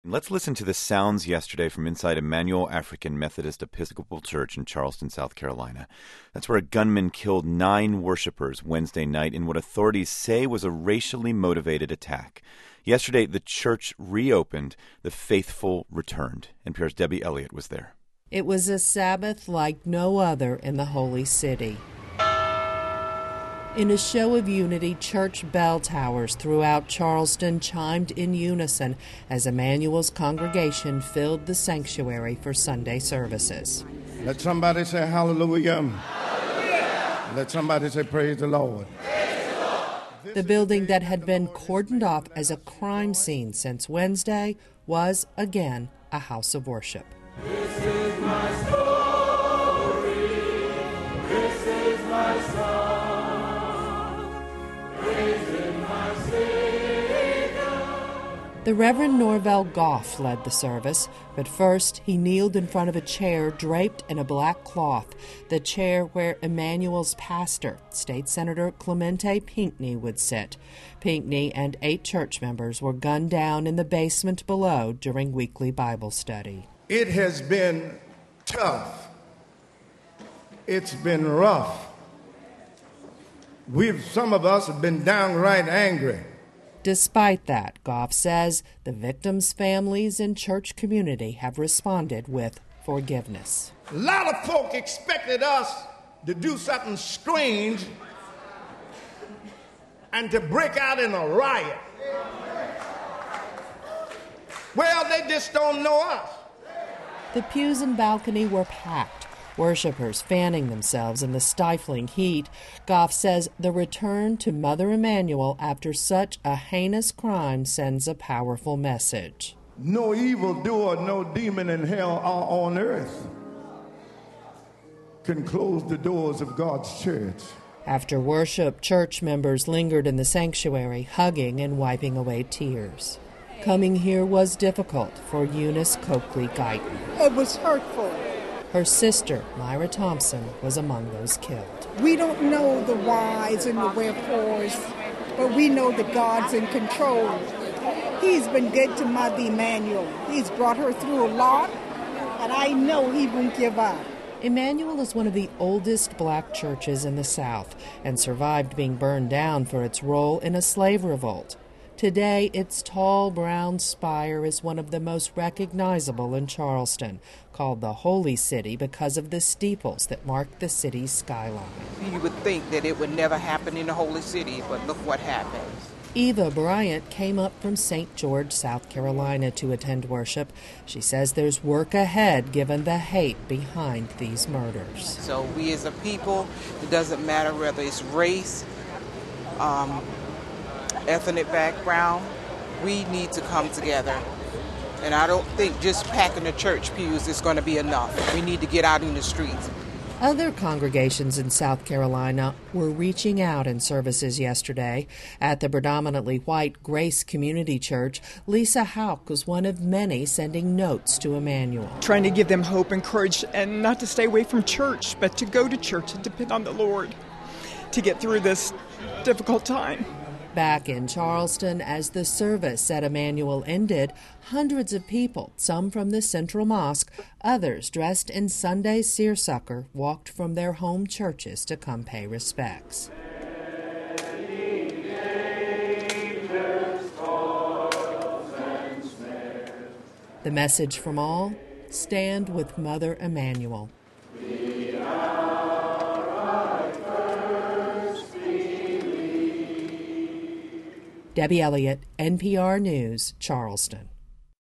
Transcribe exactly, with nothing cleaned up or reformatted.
Let's listen to the sounds yesterday from inside Emmanuel African Methodist Episcopal Church in Charleston, South Carolina. That's where a gunman killed nine worshipers Wednesday night in what authorities say was a racially motivated attack. Yesterday, the church reopened. The faithful returned. N P R's Debbie Elliott was there. It was a Sabbath like no other in the Holy City. In a show of unity, church bell towers throughout Charleston chimed in unison as Emmanuel's congregation filled the sanctuary for Sunday services. Let somebody say hallelujah. Hallelujah. Let somebody say praise the Lord. Praise the Lord. The building that had been cordoned off as a crime scene since Wednesday was again a house of worship. This is my story. This is my song. The Reverend Norvell Goff led the service, but first he kneeled in front of a chair draped in a black cloth, the chair where Emmanuel's pastor, State Senator Clemente Pinckney, would sit. Pinckney and eight church members were gunned down in the basement below during weekly Bible study. It has been tough. It's been rough. We've, some of us have been downright angry. Despite that, Goff says the victims' families and church community have responded with forgiveness. A lot of folk expected us to do something strange and to break out in a riot. Well, they just don't know us. The pews and balcony were packed, worshipers fanning themselves in the stifling heat. Goff says the return to Mother Emmanuel after such a heinous crime sends a powerful message. No evildoer, no demon in hell are on earth can close the doors of God's church. After worship, church members lingered in the sanctuary, hugging and wiping away tears. Coming here was difficult for Eunice Coakley Guyton. It was hurtful. Her sister, Myra Thompson, was among those killed. We don't know the whys and the wherefores, but we know that God's in control. He's been good to Mother Emmanuel. He's brought her through a lot, and I know he won't give up. Emmanuel is one of the oldest black churches in the South and survived being burned down for its role in a slave revolt. Today, its tall brown spire is one of the most recognizable in Charleston, called the Holy City because of the steeples that mark the city's skyline. You would think that it would never happen in the Holy City, but look what happened. Eva Bryant came up from Saint George, South Carolina to attend worship. She says there's work ahead given the hate behind these murders. So we as a people, it doesn't matter whether it's race, um, ethnic background, we need to come together. And I don't think just packing the church pews is going to be enough. We need to get out in the streets. Other congregations in South Carolina were reaching out in services yesterday. At the predominantly white Grace Community Church, Lisa Houck was one of many sending notes to Emmanuel. Trying to give them hope and courage, and not to stay away from church, but to go to church and depend on the Lord to get through this difficult time. Back in Charleston, as the service at Emmanuel ended, hundreds of people, some from the Central Mosque, others dressed in Sunday seersucker, walked from their home churches to come pay respects. The message from all, stand with Mother Emmanuel. Debbie Elliott, N P R News, Charleston.